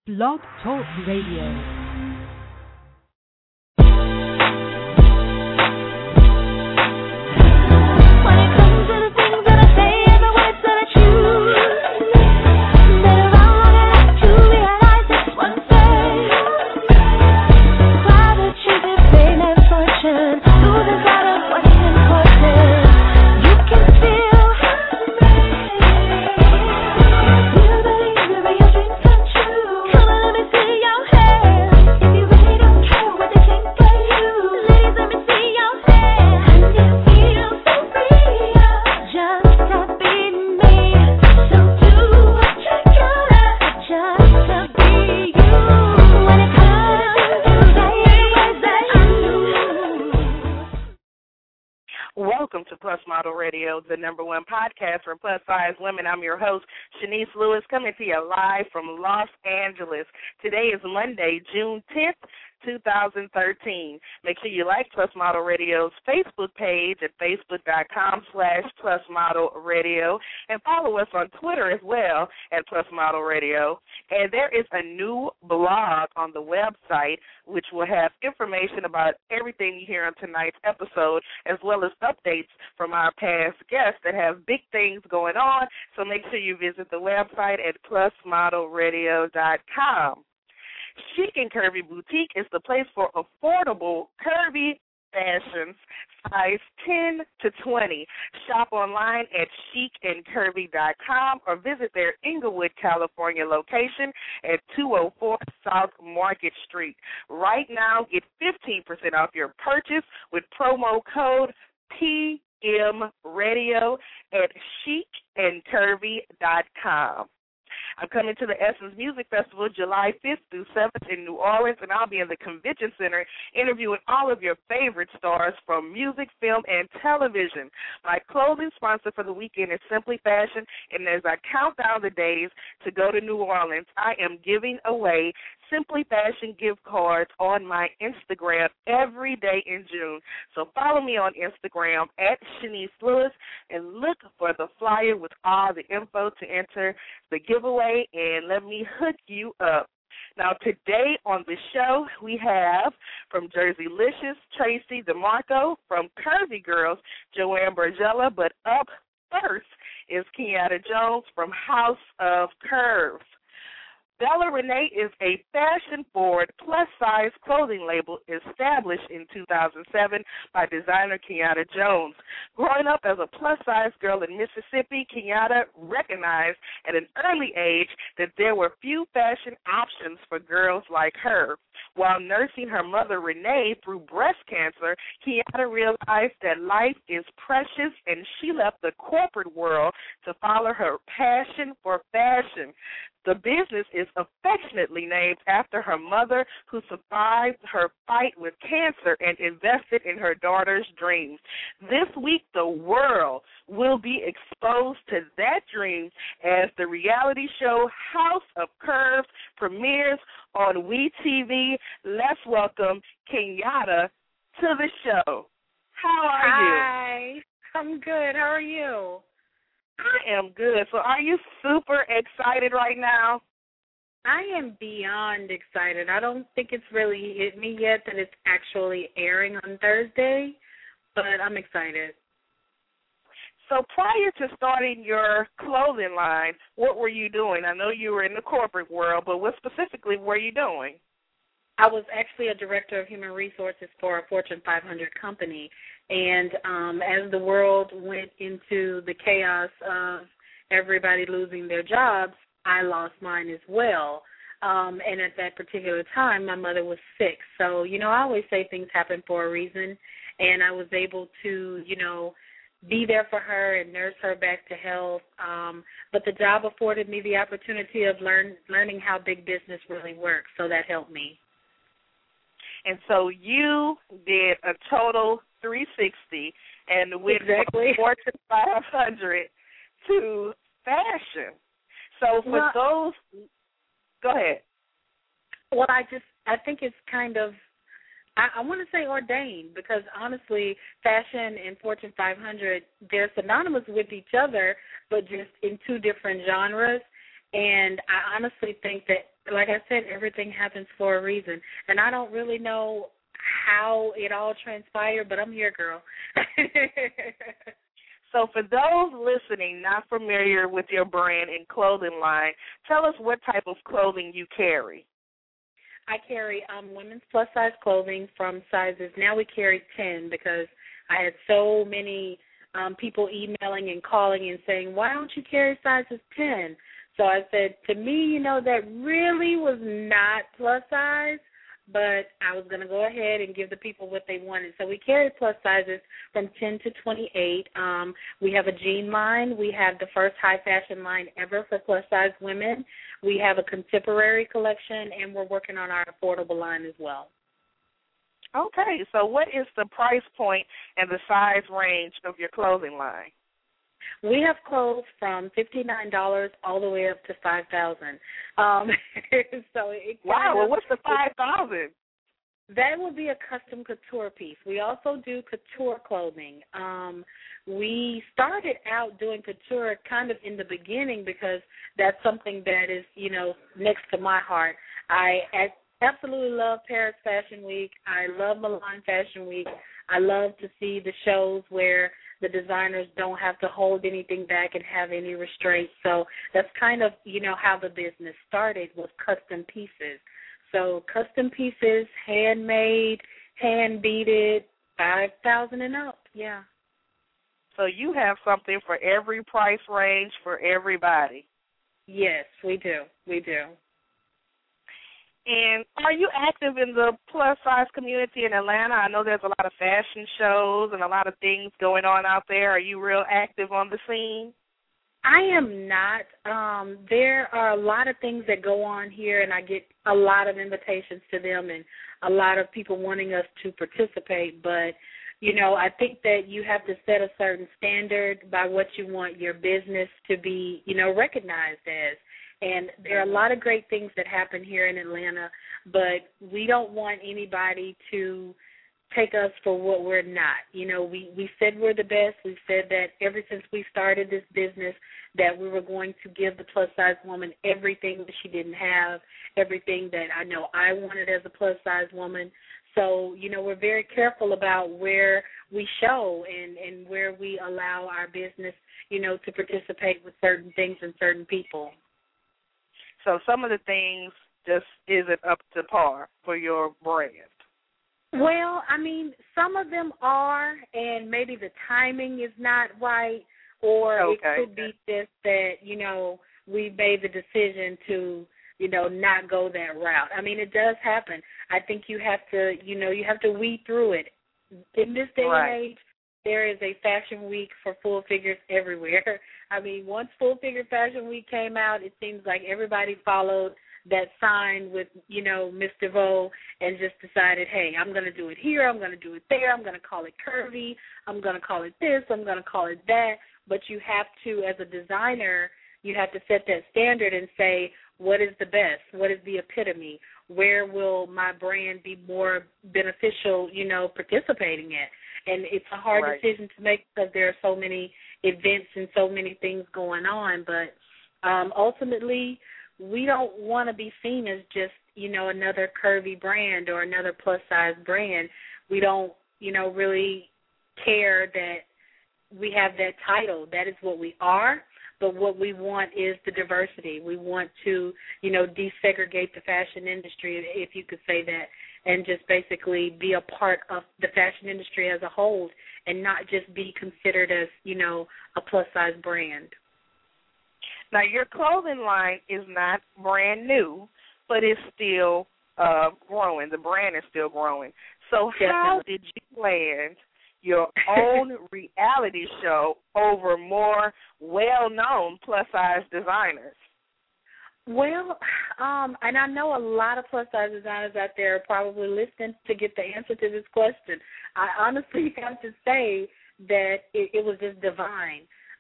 Blog Talk Radio. Welcome to Plus Model Radio, the number one podcast for plus-size women. I'm your host, Shanice Lewis, coming to you live from Los Angeles. Today is Monday, June 10th, 2013. Make sure you like Plus Model Radio's Facebook page at facebook.com/Plus Model Radio and follow us on Twitter as well at Plus Model Radio. And there is a new blog on the website which will have information about everything you hear on tonight's episode, as well as updates from our past guests that have big things going on. So make sure you visit the website at plusmodelradio.com. Chic and Curvy Boutique is the place for affordable, curvy fashions, size 10 to 20. Shop online at chicandcurvy.com or visit their Inglewood, California location at 204 South Market Street. Right now, get 15% off your purchase with promo code PMRadio at chicandcurvy.com. I'm coming to the Essence Music Festival July 5th through 7th in New Orleans, and I'll be in the Convention Center interviewing all of your favorite stars from music, film, and television. My clothing sponsor for the weekend is Simply Fashion, and as I count down the days to go to New Orleans, I am giving away Simply Fashion gift cards on my Instagram every day in June. So follow me on Instagram at Shanice Lewis and look for the flyer with all the info to enter the giveaway, and let me hook you up. Now, today on the show, we have from Jersey Licious, Tracy DeMarco, from Curvy Girls, Joanne Bergella, but up first is Kenyatta Jones from House of Curves. Bella Renee is a fashion-forward, plus-size clothing label established in 2007 by designer Kenyatta Jones. Growing up as a plus-size girl in Mississippi, Kenyatta recognized at an early age that there were few fashion options for girls like her. While nursing her mother, Renee, through breast cancer, Kenyatta realized that life is precious, and she left the corporate world to follow her passion for fashion. The business is affectionately named after her mother, who survived her fight with cancer and invested in her daughter's dreams. This week, the world will be exposed to that dream as the reality show House of Curves premieres on WeTV. Let's welcome Kenyatta to the show. How are you? Hi. I'm good. How are you? I am good. So are you super excited right now? I am beyond excited. I don't think it's really hit me yet that it's actually airing on Thursday, but I'm excited. So prior to starting your clothing line, what were you doing? I know you were in the corporate world, but what specifically were you doing? I was actually a director of human resources for a Fortune 500 company. And as the world went into the chaos of everybody losing their jobs, I lost mine as well. And at that particular time, my mother was sick. So, I always say things happen for a reason. And I was able to, be there for her and nurse her back to health. But the job afforded me the opportunity of learning how big business really works. So that helped me. And so you did a total 360 and went from Fortune 500 to fashion. So for those, go ahead. Well, I think it's kind of, I want to say ordained, because honestly, fashion and Fortune 500, they're synonymous with each other, but just in two different genres. And I honestly think that like I said, everything happens for a reason. And I don't really know how it all transpired, but I'm here, girl. So for those listening not familiar with your brand and clothing line, tell us what type of clothing you carry. I carry women's plus-size clothing from sizes. Now we carry 10 because I had so many people emailing and calling and saying, why don't you carry sizes 10? So I said, to me, that really was not plus size, but I was going to go ahead and give the people what they wanted. So we carry plus sizes from 10 to 28. We have a jean line. We have the first high fashion line ever for plus-size women. We have a contemporary collection, and we're working on our affordable line as well. Okay, so what is the price point and the size range of your clothing line? We have clothes from $59 all the way up to $5,000. So wow, well, what's the $5,000? That would be a custom couture piece. We also do couture clothing. We started out doing couture kind of in the beginning because that's something that is, next to my heart. I absolutely love Paris Fashion Week. I love Milan Fashion Week. I love to see the shows where the designers don't have to hold anything back and have any restraints. So that's kind of, how the business started with custom pieces. So custom pieces, handmade, hand-beaded, $5,000 and up, yeah. So you have something for every price range for everybody. Yes, we do. We do. And are you active in the plus-size community in Atlanta? I know there's a lot of fashion shows and a lot of things going on out there. Are you real active on the scene? I am not. There are a lot of things that go on here, and I get a lot of invitations to them and a lot of people wanting us to participate. But, I think that you have to set a certain standard by what you want your business to be, recognized as. And there are a lot of great things that happen here in Atlanta, but we don't want anybody to take us for what we're not. We said we're the best. We've said that ever since we started this business that we were going to give the plus-size woman everything that she didn't have, everything that I know I wanted as a plus-size woman. So, we're very careful about where we show and where we allow our business, to participate with certain things and certain people. So some of the things just isn't up to par for your brand. Well, some of them are, and maybe the timing is not right, or okay. It could be just that, we made the decision to, not go that route. It does happen. I think you have to, you have to weed through it. In this day and age, there is a fashion week for full figures everywhere. Once Full Figure Fashion Week came out, it seems like everybody followed that sign with, Miss DeVoe and just decided, hey, I'm going to do it here, I'm going to do it there, I'm going to call it curvy, I'm going to call it this, I'm going to call it that. But you have to, as a designer, you have to set that standard and say, what is the best? What is the epitome? Where will my brand be more beneficial, participating in? And it's a hard decision to make because there are so many events and so many things going on. But ultimately, we don't want to be seen as just, another curvy brand or another plus-size brand. We don't, really care that we have that title. That is what we are. But what we want is the diversity. We want to, desegregate the fashion industry, if you could say that, and just basically be a part of the fashion industry as a whole and not just be considered as, a plus-size brand. Now, your clothing line is not brand new, but it's still growing. The brand is still growing. So how did you land your own reality show over more well-known plus-size designers? Well, and I know a lot of plus-size designers out there are probably listening to get the answer to this question. I honestly have to say that it was just divine.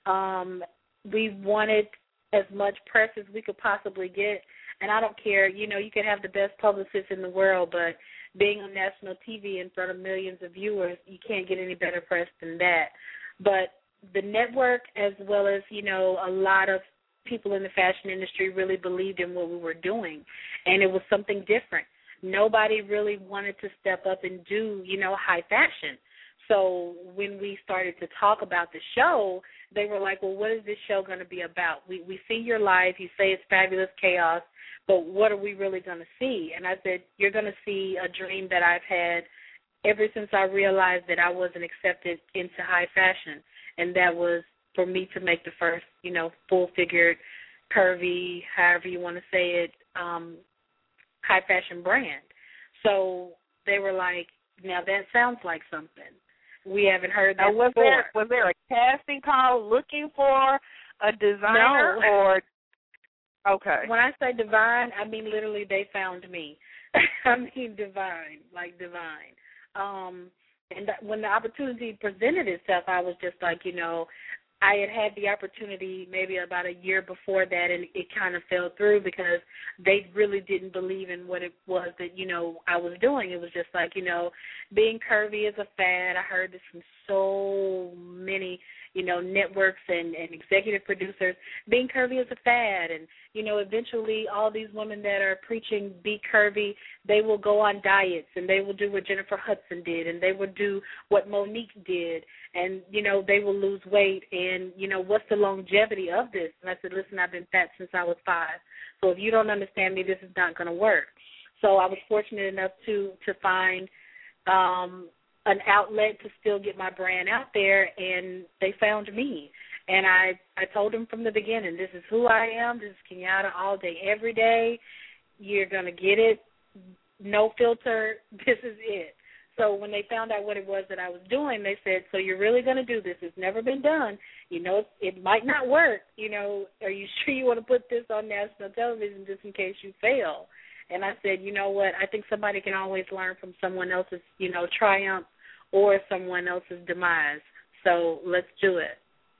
We wanted as much press as we could possibly get, and I don't care. You can have the best publicist in the world, but being on national TV in front of millions of viewers, you can't get any better press than that. But the network, as well as, a lot of people in the fashion industry really believed in what we were doing, and it was something different. Nobody really wanted to step up and do, high fashion. So when we started to talk about the show, they were like, well, what is this show going to be about? We see your life. You say it's fabulous chaos, but what are we really going to see? And I said, you're going to see a dream that I've had ever since I realized that I wasn't accepted into high fashion, and that was for me to make the first, full-figured, curvy, however you want to say it, high fashion brand. So they were like, now that sounds like something. We haven't heard that before. Was there a casting call looking for a designer? No. Or okay. When I say divine, I mean literally they found me. I mean divine, like divine. And when the opportunity presented itself, I was just like, I had the opportunity maybe about a year before that, and it kind of fell through because they really didn't believe in what it was that, I was doing. It was just like, being curvy is a fad. I heard this from so many, networks and executive producers. Being curvy is a fad, and, eventually all these women that are preaching be curvy, they will go on diets, and they will do what Jennifer Hudson did, and they will do what Monique did, and, they will lose weight, and, what's the longevity of this? And I said, listen, I've been fat since I was 5, so if you don't understand me, this is not going to work. So I was fortunate enough to find an outlet to still get my brand out there, and they found me. And I told them from the beginning, this is who I am. This is Kenyatta all day, every day. You're going to get it. No filter. This is it. So when they found out what it was that I was doing, they said, so you're really going to do this. It's never been done. It might not work. Are you sure you want to put this on national television just in case you fail? And I said, you know what, I think somebody can always learn from someone else's, triumph or someone else's demise. So let's do it.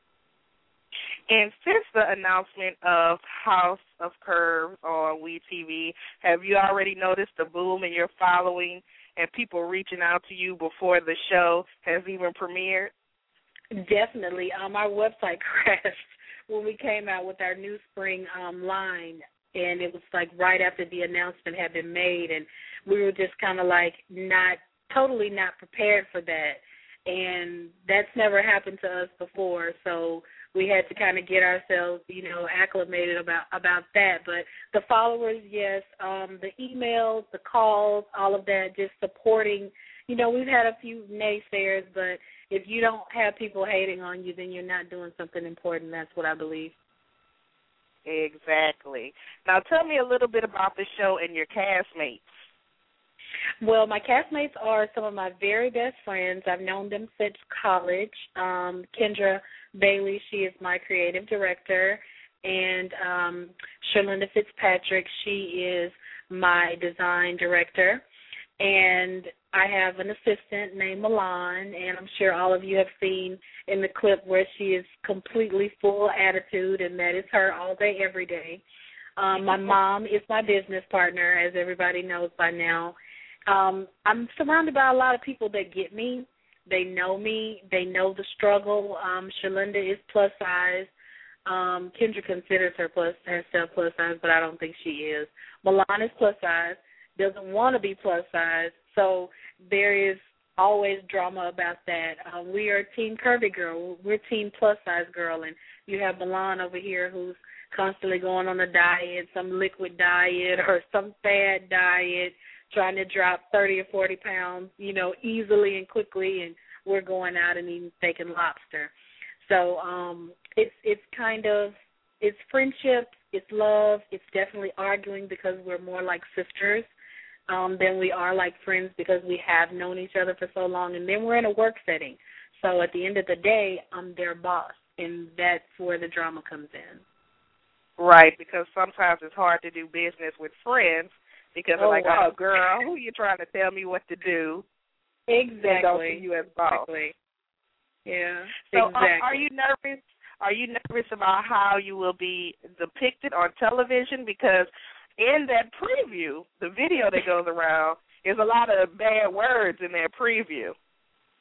And since the announcement of House of Curves on WeTV, have you already noticed the boom in your following and people reaching out to you before the show has even premiered? Definitely. Our website crashed when we came out with our new spring line, and it was like right after the announcement had been made, and we were just kind of like totally not prepared for that. And that's never happened to us before, so we had to kind of get ourselves, acclimated about that. But the followers, yes, the emails, the calls, all of that, just supporting. We've had a few naysayers, but if you don't have people hating on you, then you're not doing something important. That's what I believe. Exactly. Now tell me a little bit about the show and your castmates. Well, my castmates are some of my very best friends. I've known them since college. Kendra Bailey, she is my creative director, and Sherlinda Fitzpatrick, she is my design director. And I have an assistant named Milan, and I'm sure all of you have seen in the clip where she is completely full attitude, and that is her all day, every day. My mom is my business partner, as everybody knows by now. I'm surrounded by a lot of people that get me. They know me. They know the struggle. Sherlinda is plus size. Kendra considers herself plus size, but I don't think she is. Milan is plus size, doesn't want to be plus size. So there is always drama about that. We are Team Curvy Girl. We're Team Plus Size Girl, and you have Milan over here who's constantly going on a diet, some liquid diet or some fad diet, trying to drop 30 or 40 pounds, easily and quickly, and we're going out and eating steak and lobster. So it's friendship, it's love, it's definitely arguing because we're more like sisters than we are like friends because we have known each other for so long, and then we're in a work setting. So at the end of the day, I'm their boss, and that's where the drama comes in. Right, because sometimes it's hard to do business with friends because they're wow. Oh, girl, who you trying to tell me what to do? Exactly. They don't see you as boss. Exactly. Yeah, so exactly. Are you nervous? Are you nervous about how you will be depicted on television? Because in that preview, the video that goes around, there's a lot of bad words in that preview.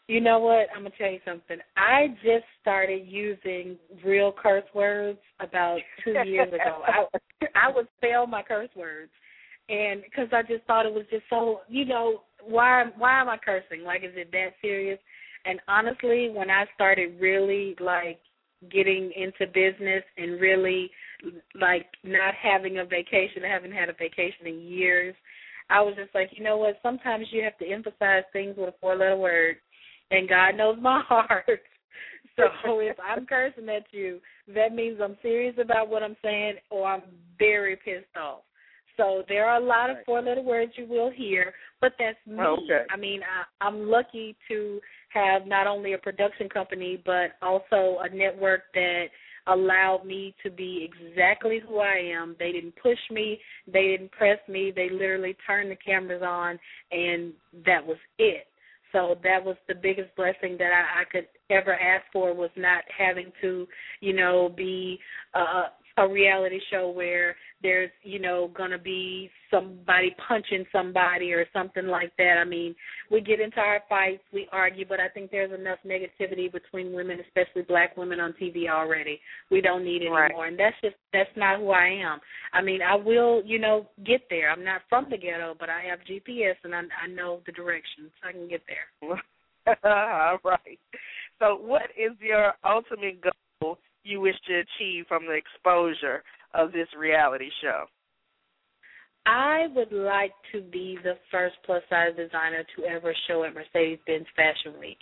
You know what? I'm going to tell you something. I just started using real curse words about 2 years ago. I would spell my curse words, and because I just thought it was just so, why am I cursing? Like, is it that serious? And honestly, when I started really, like, getting into business and really, like, not having a vacation, I haven't had a vacation in years, I was just like, you know what, sometimes you have to emphasize things with a 4-letter word. And God knows my heart. So if I'm cursing at you, that means I'm serious about what I'm saying or I'm very pissed off. So there are a lot of 4-letter words you will hear, but that's me. Okay. I mean, I'm lucky to have not only a production company but also a network that allowed me to be exactly who I am. They didn't push me. They didn't press me. They literally turned the cameras on, and that was it. So that was the biggest blessing that I could ever ask for, was not having to, be a reality show where there's, going to be somebody punching somebody or something like that. I mean, we get into our fights, we argue, but I think there's enough negativity between women, especially black women on TV already. We don't need it anymore, and that's not who I am. I mean, I will, get there. I'm not from the ghetto, but I have GPS, and I know the direction, so I can get there. All right. So what is your ultimate goal you wish to achieve from the exposure of this reality show? I would like to be the first plus-size designer to ever show at Mercedes-Benz Fashion Week.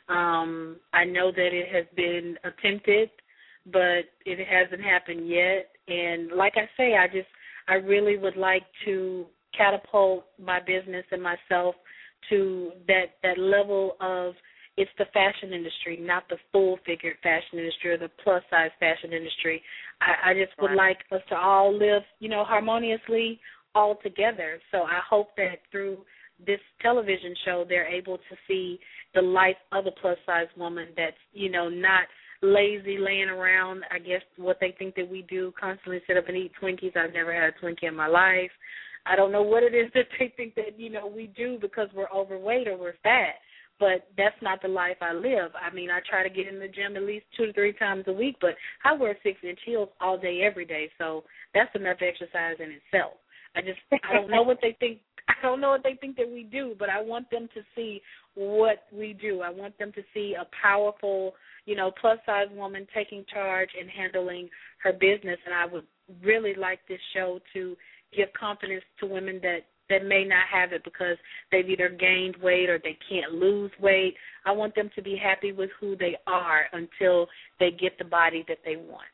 I know that it has been attempted, but it hasn't happened yet. And like I say, I really would like to catapult my business and myself to that level of, it's the fashion industry, not the full-figured fashion industry or the plus-size fashion industry. I just would like us to all live, harmoniously all together. So I hope that through this television show they're able to see the life of a plus-size woman that's, not lazy, laying around, I guess what they think that we do, constantly sit up and eat Twinkies. I've never had a Twinkie in my life. I don't know what it is that they think that, we do because we're overweight or we're fat. But that's not the life I live. I mean, I try to get in the gym at least 2 to 3 times a week, but I wear 6-inch heels all day, every day. So that's enough exercise in itself. I don't know what they think. I don't know what they think that we do, but I want them to see what we do. I want them to see a powerful, plus-size woman taking charge and handling her business. And I would really like this show to give confidence to women that may not have it because they've either gained weight or they can't lose weight. I want them to be happy with who they are until they get the body that they want.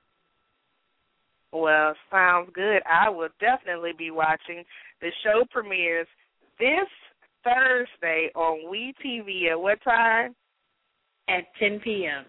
Well, sounds good. I will definitely be watching. The show premieres this Thursday on WeTV at what time? At 10 p.m.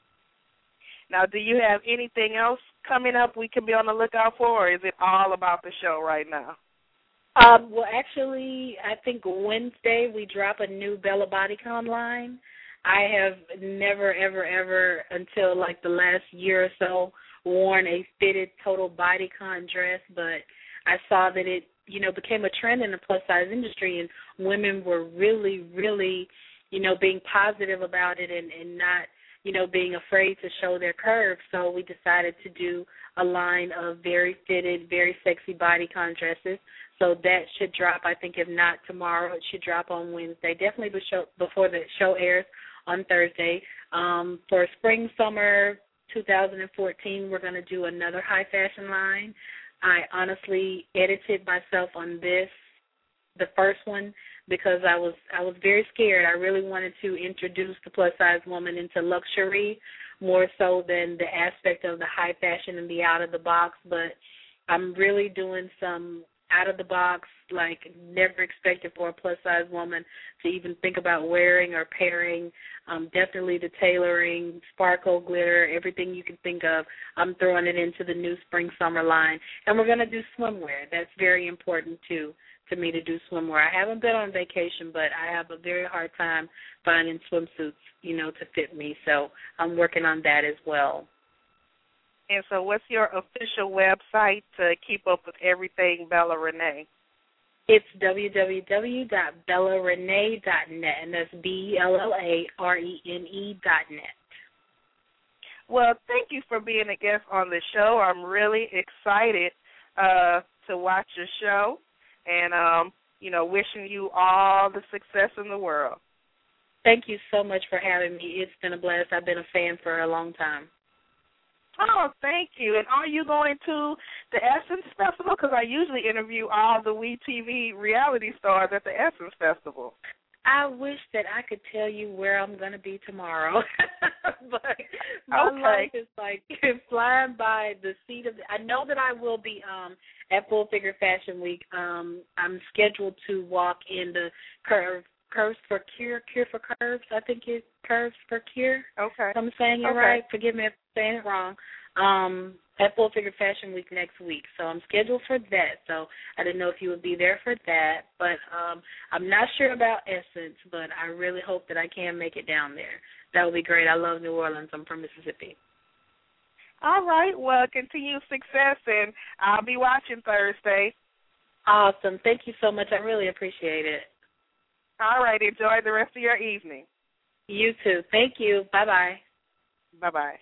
Now, do you have anything else coming up we can be on the lookout for, or is it all about the show right now? Well, actually, I think Wednesday we drop a new Bella Bodycon line. I have never, ever, ever until like the last year or so worn a fitted total bodycon dress, but I saw that it, became a trend in the plus-size industry, and women were really, really, being positive about it and not, being afraid to show their curves. So we decided to do a line of very fitted, very sexy bodycon dresses. So that should drop, I think, if not tomorrow, it should drop on Wednesday, definitely before the show airs on Thursday. For spring, summer 2014, we're going to do another high fashion line. I honestly edited myself on the first one, because I was very scared. I really wanted to introduce the plus-size woman into luxury more so than the aspect of the high fashion and the out-of-the-box, but I'm really doing some out-of-the-box, like never expected for a plus-size woman to even think about wearing or pairing. Definitely the tailoring, sparkle, glitter, everything you can think of, I'm throwing it into the new spring-summer line. And we're going to do swimwear. That's very important, too, to me to do swimwear. I haven't been on vacation, but I have a very hard time finding swimsuits, to fit me. So I'm working on that as well. And so what's your official website to keep up with everything Bella Renee? It's www.bellarenee.net, and that's BELLARENE.net. Well, thank you for being a guest on the show. I'm really excited to watch your show, and wishing you all the success in the world. Thank you so much for having me. It's been a blast. I've been a fan for a long time. Oh, thank you. And are you going to the Essence Festival? Because I usually interview all the WeTV reality stars at the Essence Festival. I wish that I could tell you where I'm going to be tomorrow, but my life is like flying by the seat of. I know that I will be at Full Figure Fashion Week. I'm scheduled to walk in the Curves for Cure for Curves. I think it's Curves for Cure. Okay, if I'm saying it right. Forgive me if I'm saying it wrong. At Full Figure Fashion Week next week. So I'm scheduled for that. So I didn't know if you would be there for that. But I'm not sure about Essence, but I really hope that I can make it down there. That would be great. I love New Orleans. I'm from Mississippi. All right. Well, continued success, and I'll be watching Thursday. Awesome. Thank you so much. I really appreciate it. All right. Enjoy the rest of your evening. You too. Thank you. Bye-bye. Bye-bye.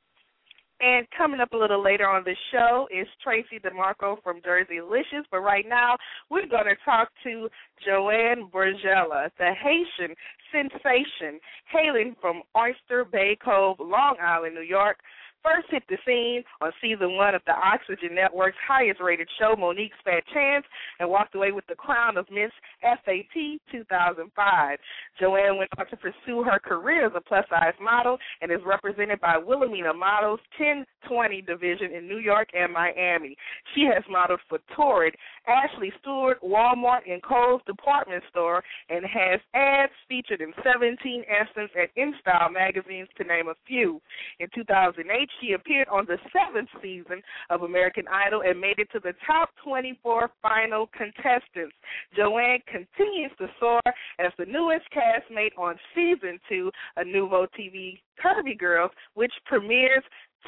And coming up a little later on the show is Tracy DeMarco from Jerseylicious. But right now, we're going to talk to Joanne Bourgella, the Haitian sensation, hailing from Oyster Bay Cove, Long Island, New York. First hit the scene on Season 1 of the Oxygen Network's highest-rated show, Monique's Fat Chance, and walked away with the crown of Miss FAT 2005. Joanne went on to pursue her career as a plus-size model and is represented by Wilhelmina Models 1020 division in New York and Miami. She has modeled for Torrid, Ashley Stewart, Walmart, and Kohl's department store, and has ads featured in 17 Essence and InStyle magazines, to name a few. In 2008, she appeared on the 7th season of American Idol and made it to the top 24 final contestants. Joanne continues to soar as the newest castmate on Season 2 of Nouveau TV Curvy Girls, which premieres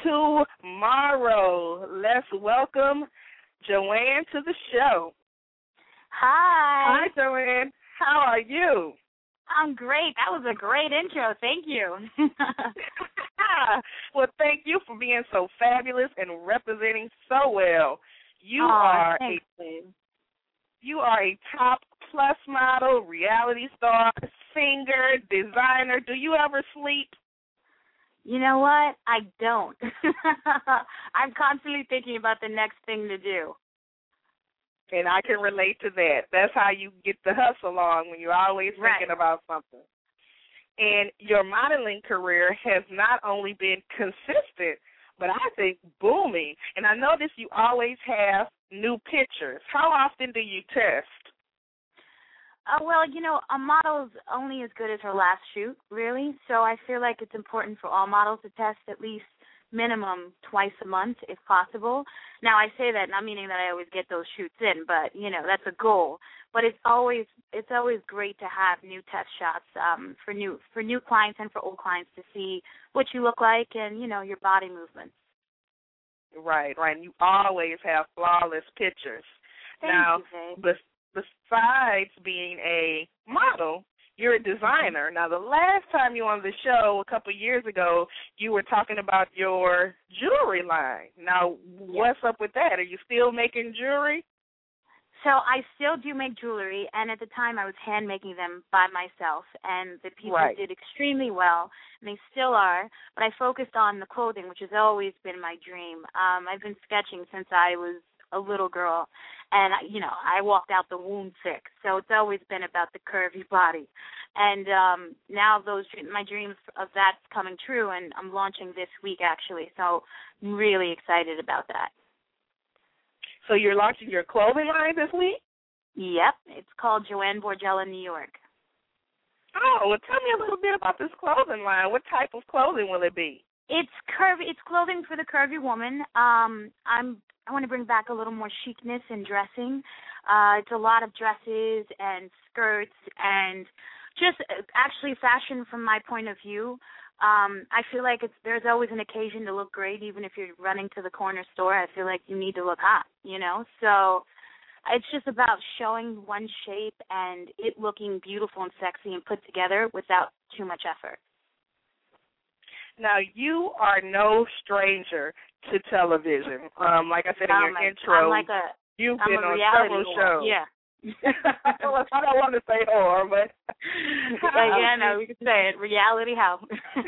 tomorrow. Let's welcome Joanne to the show. Hi. Hi, Joanne. How are you? I'm great. That was a great intro. Thank you. Well, thank you for being so fabulous and representing so well. You are a top plus model, reality star, singer, designer. Do you ever sleep? You know what? I don't. I'm constantly thinking about the next thing to do. And I can relate to that. That's how you get the hustle on, when you're always thinking about something. And your modeling career has not only been consistent, but I think booming. And I notice you always have new pictures. How often do you test? Well, a model's only as good as her last shoot, really. So I feel like it's important for all models to test at least minimum twice a month, if possible. Now, I say that not meaning that I always get those shoots in, but, that's a goal. But it's always great to have new test shots for new clients and for old clients to see what you look like and, your body movements. Right. And you always have flawless pictures. Thank you, Faye. Besides being a model, you're a designer. Now, the last time you were on the show a couple of years ago, you were talking about your jewelry line. Now, what's up with that? Are you still making jewelry? So I still do make jewelry, and at the time I was hand making them by myself, and the people did extremely well, and they still are, but I focused on the clothing, which has always been my dream. I've been sketching since I was a little girl, and I walked out the womb sick, so it's always been about the curvy body. And now my dreams of that's coming true, and I'm launching this week actually, so I'm really excited about that. So you're launching your clothing line this week? Yep, it's called Joanne Bourgella New York. Oh, well, tell me a little bit about this clothing line. What type of clothing will it be? It's curvy. It's clothing for the curvy woman. I want to bring back a little more chicness in dressing. It's a lot of dresses and skirts and just actually fashion from my point of view. I feel like there's always an occasion to look great, even if you're running to the corner store. I feel like you need to look hot, So it's just about showing one shape and it looking beautiful and sexy and put together without too much effort. Now, you are no stranger to television. Like I said in your intro, you've been on several shows. Yeah. Well, I don't want to say whore, but we can say it. Reality how.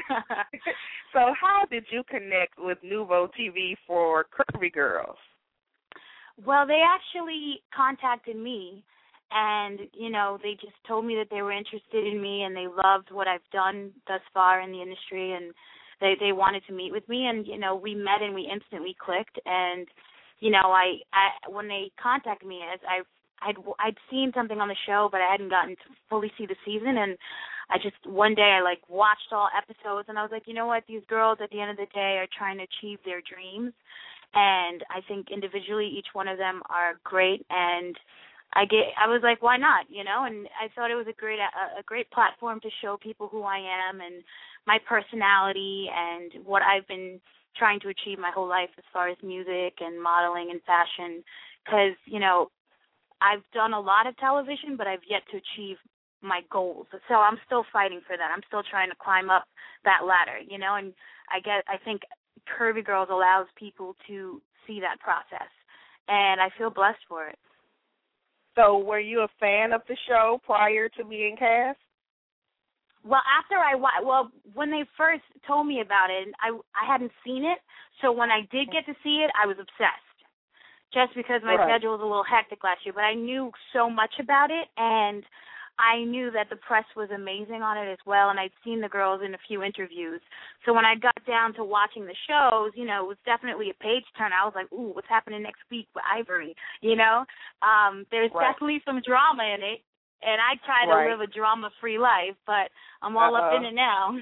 So how did you connect with Nuvo TV for Curvy Girls? Well, they actually contacted me, and, they just told me that they were interested in me and they loved what I've done thus far in the industry, and they wanted to meet with me, and, we met and we instantly clicked, and, I when they contacted me, I'd seen something on the show, but I hadn't gotten to fully see the season, and one day I watched all episodes, and I was like, you know what, these girls at the end of the day are trying to achieve their dreams, and I think individually each one of them are great, and I was like, why not, and I thought it was a great platform to show people who I am and my personality and what I've been trying to achieve my whole life as far as music and modeling and fashion, because, I've done a lot of television, but I've yet to achieve my goals. So I'm still fighting for that. I'm still trying to climb up that ladder, and I think Curvy Girls allows people to see that process, and I feel blessed for it. So were you a fan of the show prior to being cast? Well, when they first told me about it, I hadn't seen it, so when I did get to see it, I was obsessed. Just because my schedule was a little hectic last year, but I knew so much about it, and I knew that the press was amazing on it as well, and I'd seen the girls in a few interviews. So when I got down to watching the shows, it was definitely a page turn. I was like, ooh, what's happening next week with Ivory, There's definitely some drama in it, and I try to live a drama-free life, but I'm all up in it now.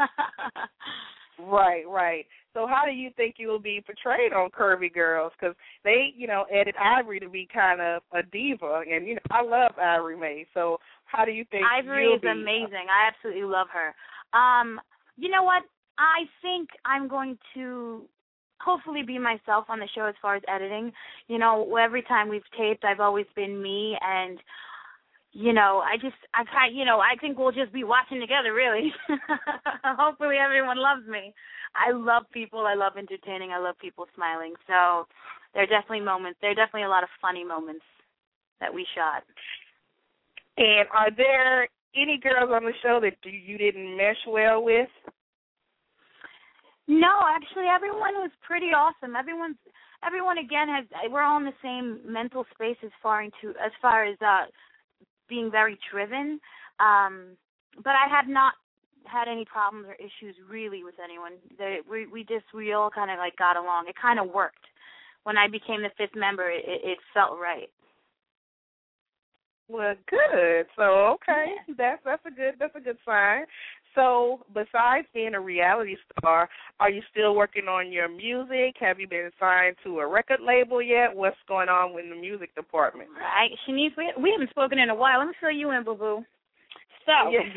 Right. So how do you think you will be portrayed on Curvy Girls? Because they, added Ivory to be kind of a diva, and, I love Ivory May. So how do you think Ivory is amazing. I absolutely love her. You know what? I think I'm going to hopefully be myself on the show as far as editing. Every time we've taped, I've always been me, and I think we'll just be watching together, really. Hopefully everyone loves me. I love people. I love entertaining. I love people smiling. So there are definitely a lot of funny moments that we shot. And are there any girls on the show that you didn't mesh well with? No, actually everyone was pretty awesome. Everyone again we're all in the same mental space as far as being very driven, but I have not had any problems or issues really with anyone. We all kind of got along. It kind of worked. When I became the fifth member, it felt right. Well, good. So okay, that's a good sign. So besides being a reality star, are you still working on your music? Have you been signed to a record label yet? What's going on with the music department? Right. Shanice, we haven't spoken in a while. Let me fill you in, boo-boo. So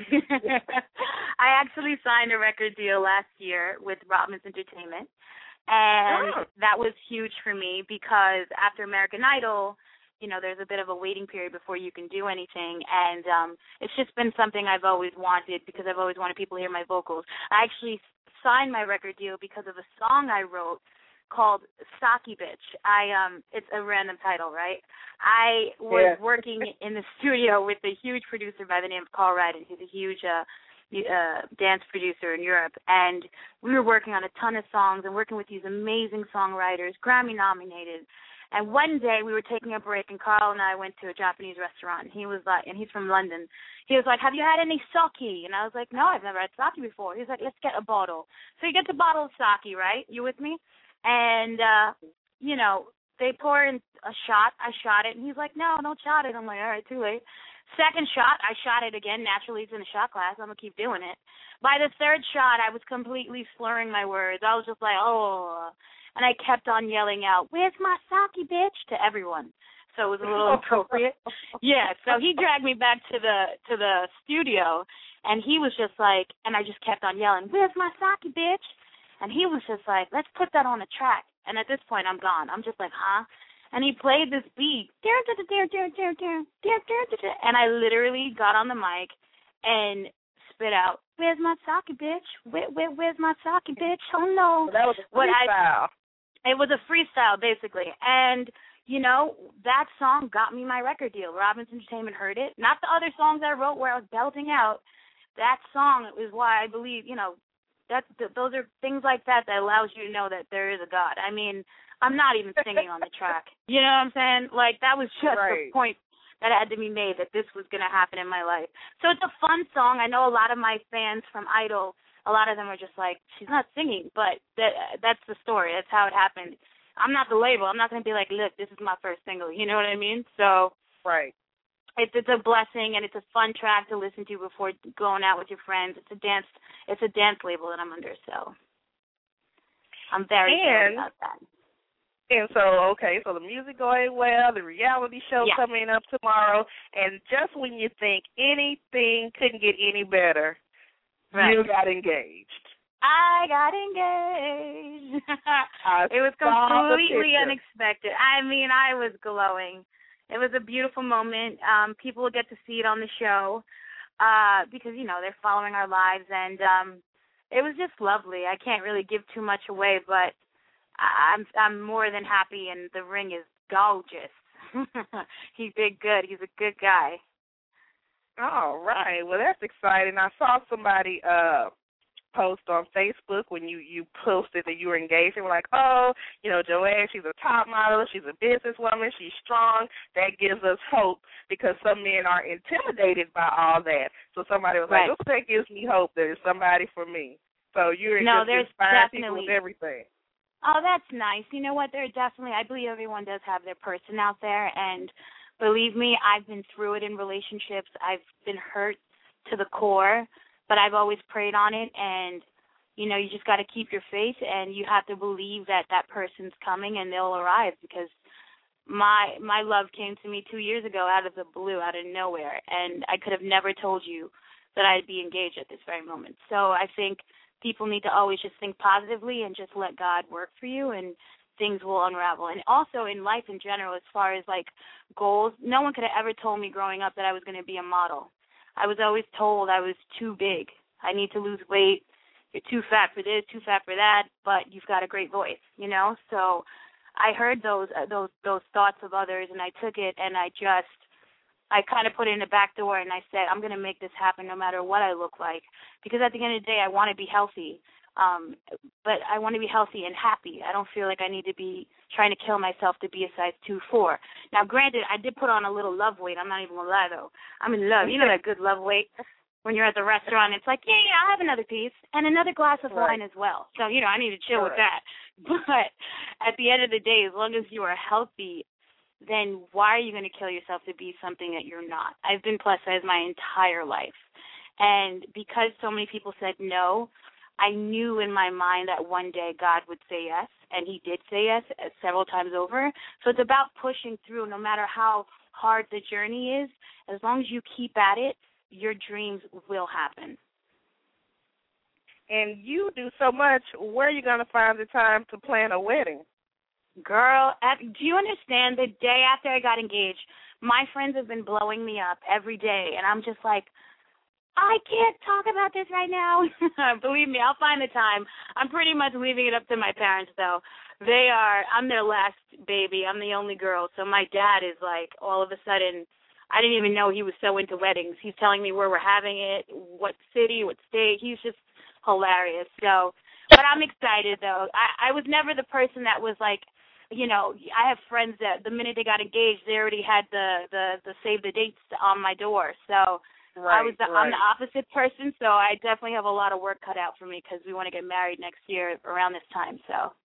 I actually signed a record deal last year with Robbins Entertainment, and that was huge for me because after American Idol, there's a bit of a waiting period before you can do anything, and it's just been something I've always wanted because I've always wanted people to hear my vocals. I actually signed my record deal because of a song I wrote called Saki Bitch. It's a random title, right? I was working in the studio with a huge producer by the name of Carl Ryden. He's a huge dance producer in Europe, and we were working on a ton of songs and working with these amazing songwriters, Grammy nominated. And one day we were taking a break, and Carl and I went to a Japanese restaurant. He was like, and he's from London. He was like, "Have you had any sake?" And I was like, "No, I've never had sake before." He was like, "Let's get a bottle." So he gets a bottle of sake, right? You with me? And they pour in a shot. I shot it, and he's like, "No, don't shot it." I'm like, "All right, too late." Second shot, I shot it again. Naturally, it's in a shot glass. I'm going to keep doing it. By the third shot, I was completely slurring my words. I was just like, oh. And I kept on yelling out, "Where's my sake, bitch?" to everyone. So it was a little inappropriate. Yeah, so he dragged me back to the studio, and he was just like, and I just kept on yelling, "Where's my sake, bitch?" And he was just like, "Let's put that on a track." And at this point, I'm gone. I'm just like, huh? and he played this beat, and I literally got on the mic and spit out, "Where's my sake, bitch? Where's my sake, bitch? Oh no!" So that was a freestyle. It was a freestyle, basically, and you know, that song got me my record deal. Robbins Entertainment heard it. Not the other songs I wrote where I was belting out. That song is why I believe, you know, those are things like that allows you to know that there is a God. I mean, I'm not even singing on the track. You know what I'm saying? Like, that was just the point that had to be made, that this was going to happen in my life. So it's a fun song. I know a lot of my fans from Idol, a lot of them are just like, she's not singing, but that's the story. That's how it happened. I'm not the label. I'm not going to be like, look, this is my first single. You know what I mean? So it's a blessing, and it's a fun track to listen to before going out with your friends. It's a dance label that I'm under, so I'm very excited about that. And so, so the music going well, the reality show coming up tomorrow, and just when you think anything couldn't get any better, you got engaged. I got engaged. It was completely unexpected. I mean, I was glowing. It was a beautiful moment. People will get to see it on the show because, you know, they're following our lives, and it was just lovely. I can't really give too much away, but I'm more than happy, and the ring is gorgeous. He did good. He's a good guy. All right. Well, that's exciting. I saw somebody post on Facebook when you posted that you were engaged. They were like, oh, you know, Joanne, she's a top model, she's a businesswoman, she's strong. That gives us hope because some men are intimidated by all that. So somebody was like, oh, that gives me hope. There's somebody for me. So you're just inspiring people with everything. Oh, that's nice. You know what? There definitely, I believe everyone does have their person out there, and believe me, I've been through it in relationships. I've been hurt to the core, but I've always prayed on it, and, you know, you just got to keep your faith, and you have to believe that that person's coming and they'll arrive, because my love came to me 2 years ago out of the blue, out of nowhere, and I could have never told you that I'd be engaged at this very moment. So I think people need to always just think positively and just let God work for you, and things will unravel. And also in life in general, as far as, like, goals, no one could have ever told me growing up that I was going to be a model. I was always told I was too big. I need to lose weight. You're too fat for this, too fat for that, but you've got a great voice, you know? So I heard those thoughts of others, and I took it, and I kind of put it in the back door, and I said, I'm going to make this happen no matter what I look like, because at the end of the day, I want to be healthy, but I want to be healthy and happy. I don't feel like I need to be trying to kill myself to be a size 2'4". Now, granted, I did put on a little love weight. I'm not even going to lie, though. I'm in love. You know that good love weight when you're at the restaurant. It's like, yeah, I'll have another piece and another glass of wine as well. So, you know, I need to chill with that. But at the end of the day, as long as you are healthy, then why are you going to kill yourself to be something that you're not? I've been plus size my entire life. And because so many people said no, I knew in my mind that one day God would say yes, and he did say yes several times over. So it's about pushing through no matter how hard the journey is. As long as you keep at it, your dreams will happen. And you do so much. Where are you going to find the time to plan a wedding? Girl, do you understand? The day after I got engaged, my friends have been blowing me up every day, and I'm just like, I can't talk about this right now. Believe me, I'll find the time. I'm pretty much leaving it up to my parents, though. I'm their last baby. I'm the only girl. So my dad is like, all of a sudden, I didn't even know he was so into weddings. He's telling me where we're having it, what city, what state. He's just hilarious. So, but I'm excited, though. I was never the person that was like, you know, I have friends that the minute they got engaged, they already had the save the dates on my door. So I'm the opposite person, so I definitely have a lot of work cut out for me because we want to get married next year around this time.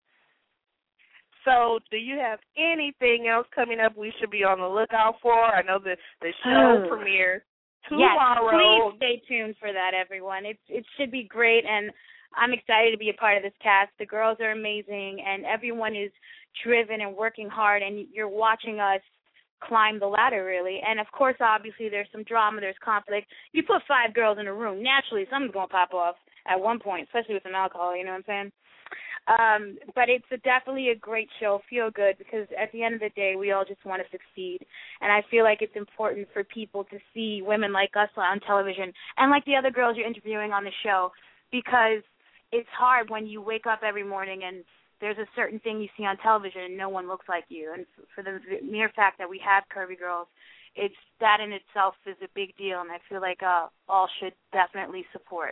So do you have anything else coming up we should be on the lookout for? I know the show premieres tomorrow. Yes, please stay tuned for that, everyone. It should be great, and I'm excited to be a part of this cast. The girls are amazing, and everyone is driven and working hard, and you're watching us climb the ladder, really. And, of course, obviously, there's some drama, there's conflict. You put 5 girls in a room, naturally, something's going to pop off at one point, especially with some alcohol, you know what I'm saying? But it's definitely a great show, feel good, because at the end of the day, we all just want to succeed. And I feel like it's important for people to see women like us on television and like the other girls you're interviewing on the show, because it's hard when you wake up every morning and there's a certain thing you see on television and no one looks like you. And for the mere fact that we have curvy girls, it's that in itself is a big deal, and I feel like all should definitely support.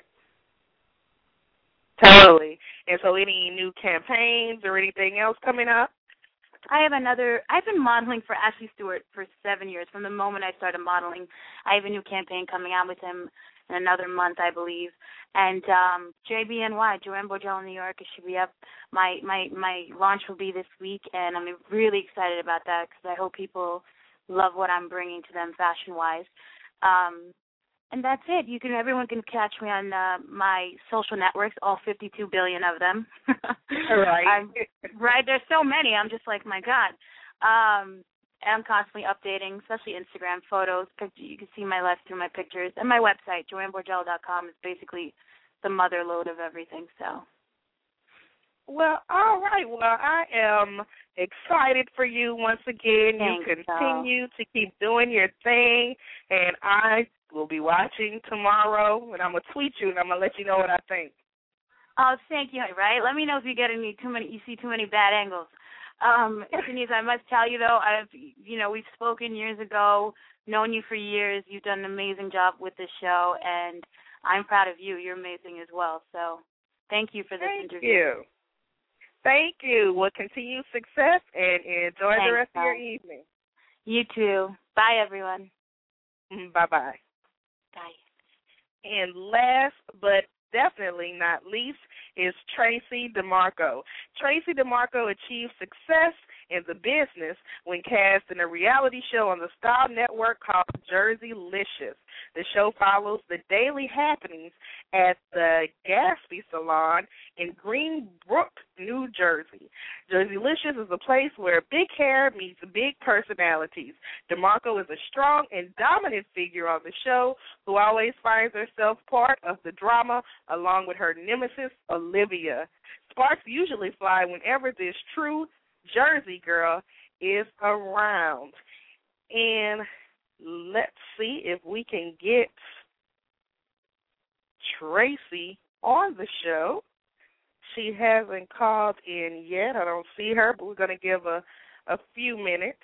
Totally. And so any new campaigns or anything else coming up? I've been modeling for Ashley Stewart for 7 years. From the moment I started modeling, I have a new campaign coming out with him in another month, I believe. And JBNY, Joanne Borgel in New York, it should be up. My launch will be this week, and I'm really excited about that because I hope people love what I'm bringing to them fashion-wise. And that's it. Everyone can catch me on my social networks, all 52 billion of them. Right. Right. There's so many. I'm just like, my God. I'm constantly updating, especially Instagram photos. You can see my life through my pictures. And my website, JoanneBorgel.com, is basically the mother lode of everything. So. Well, all right. Well, I am excited for you once again. Thanks, you continue to keep doing your thing, and I will be watching tomorrow, and I'm going to tweet you, and I'm going to let you know what I think. Oh, thank you, right? Let me know if you see too many bad angles. Denise, I must tell you, though, we've spoken years ago, known you for years. You've done an amazing job with this show, and I'm proud of you. You're amazing as well. So thank you for this interview. Thank you. Well, continue success and enjoy the rest of your evening. You too. Bye, everyone. Bye-bye. Bye. And last but definitely not least is Tracy DeMarco. Tracy DeMarco achieved success in the business when cast in a reality show on the Style Network called Jerseylicious. The show follows the daily happenings at the Gatsby Salon in Greenbrook, New Jersey. Jerseylicious is a place where big hair meets big personalities. DeMarco is a strong and dominant figure on the show who always finds herself part of the drama along with her nemesis, Olivia. Sparks usually fly whenever this true Jersey girl is around. And let's see if we can get Tracy on the show. She hasn't called in yet. I don't see her, but we're going to give a few minutes.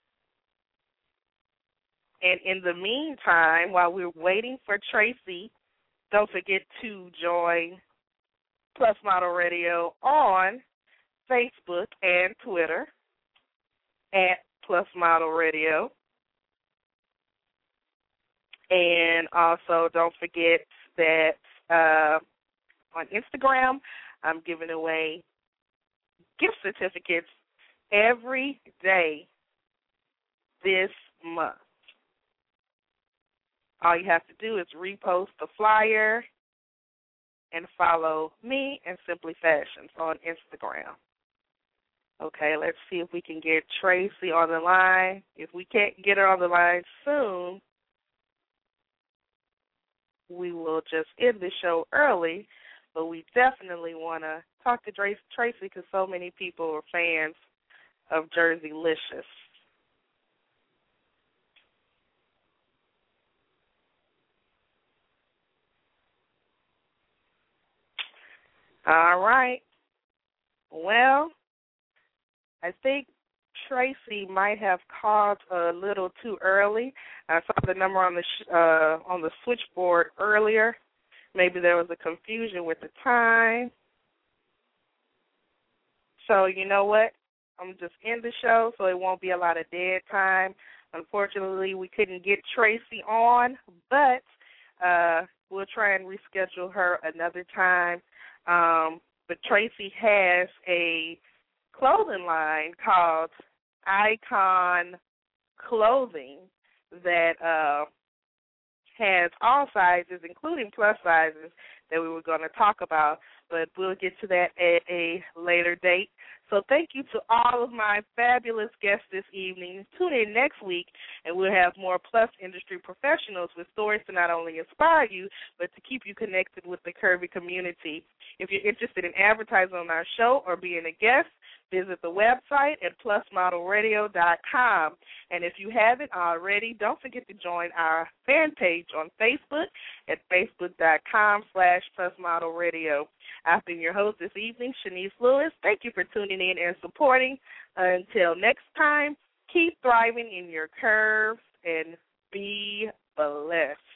And in the meantime, while we're waiting for Tracy, don't forget to join Plus Model Radio on Facebook and Twitter at Plus Model Radio. And also don't forget that on Instagram, I'm giving away gift certificates every day this month. All you have to do is repost the flyer and follow me and Simply Fashions on Instagram. Okay, let's see if we can get Tracy on the line. If we can't get her on the line soon, we will just end the show early, but we definitely want to talk to Tracy because so many people are fans of Jerseylicious. All right. Well, I think Tracy might have called a little too early. I saw the number on the switchboard earlier. Maybe there was a confusion with the time. So you know what? I'm just end the show so it won't be a lot of dead time. Unfortunately, we couldn't get Tracy on, but we'll try and reschedule her another time. But Tracy has a clothing line called Icon Clothing that has all sizes, including plus sizes, that we were going to talk about, but we'll get to that at a later date. So thank you to all of my fabulous guests this evening. Tune in next week, and we'll have more Plus industry professionals with stories to not only inspire you, but to keep you connected with the Curvy community. If you're interested in advertising on our show or being a guest, visit the website at plusmodelradio.com. And if you haven't already, don't forget to join our fan page on Facebook at facebook.com/plusmodelradio. I've been your host this evening, Shanice Lewis. Thank you for tuning in and supporting. Until next time, keep thriving in your curves and be blessed.